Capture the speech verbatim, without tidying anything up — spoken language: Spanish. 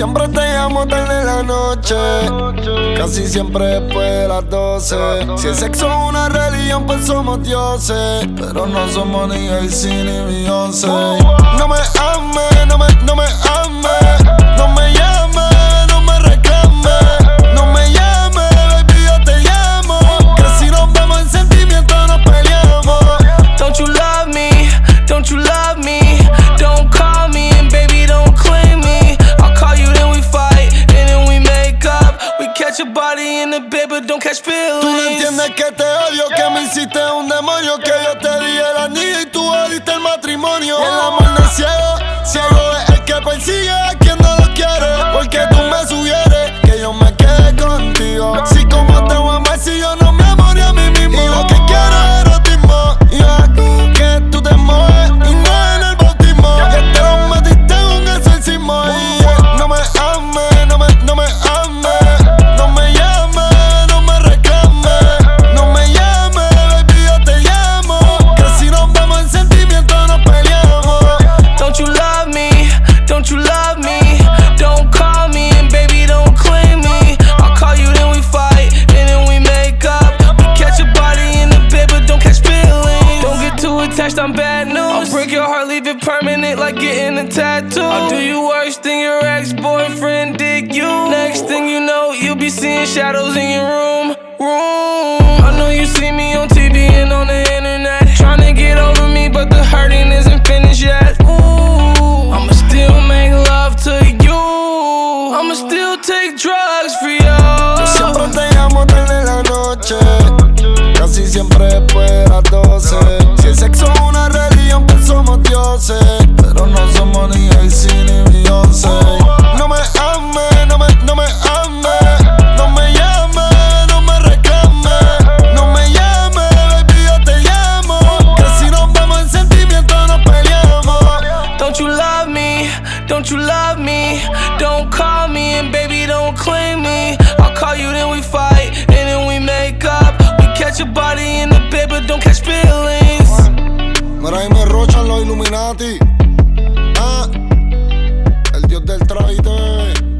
Siempre te llamo tarde en la noche, casi siempre después de las doce. Si el sexo es una religión, pues somos dioses, pero no somos ni Jay-Z ni Beyoncé. No me ames, no me, no me ames, no me llames, no me reclames, no me llames, baby, yo te llamo, que si nos vemos en sentimiento nos peleamos. Don't you love me, don't you love me, don't call me and baby don't claim me. I'll call you then we fight and then we make up. We catch a body in the bed but don't catch feelings. Tú no entiendes que te odio, que me hiciste un demonio, que yo te di el anillo y tú diste el matrimonio. El amor no es ciego, ciego es el que persigue a quien no lo quiere, porque tú me sugieres que yo me quede contigo. Si como te voy a amar si yo no me amo ni a mí mismo. Y lo que quiero es erotismo, y aquí que tú te mueves y no en el bautismo, que te lo metiste en un exorcismo. Y no me ames, no me, no me ames, no me llames, no me reclames, no me llames, baby, yo te llamo, que si nos vemos en sentimiento nos peleamos. Don't you love me, don't you love me, don't call me and baby don't claim me. I'll call you then we fight and then we make up. We catch a body in the bed but don't catch feelings. Don't get too attached, I'm bad news. I'll break your heart, leave it permanent like getting a tattoo. I'll do you worse than your ex-boyfriend did you. Next thing you know, you'll be seeing shadows in your room, room. I know you see me on T V and on the internet, trying to get over me but the hurting isn't finished yet. Ooh, I'ma still make love to you, I'ma still take drugs for you. Yo siempre te llamo tarde en la noche, casi siempre después de las doce. Si el sexo es una religión, pues somos dioses, pero no somos ni Jay-Z ni Beyoncé. No me ames, no me, no me ames, no me llames, no me reclames, no me llames, baby, yo te llamo, que si nos vemos en sentimiento nos peleamos. Don't you love me, don't you love me, don't call me and baby don't claim me. I'll call you then we fight and then we make up. We catch a body in the bed but don't catch feelings. Mira, ahí me rochan los Illuminati. Ah, el dios del traje, bebé.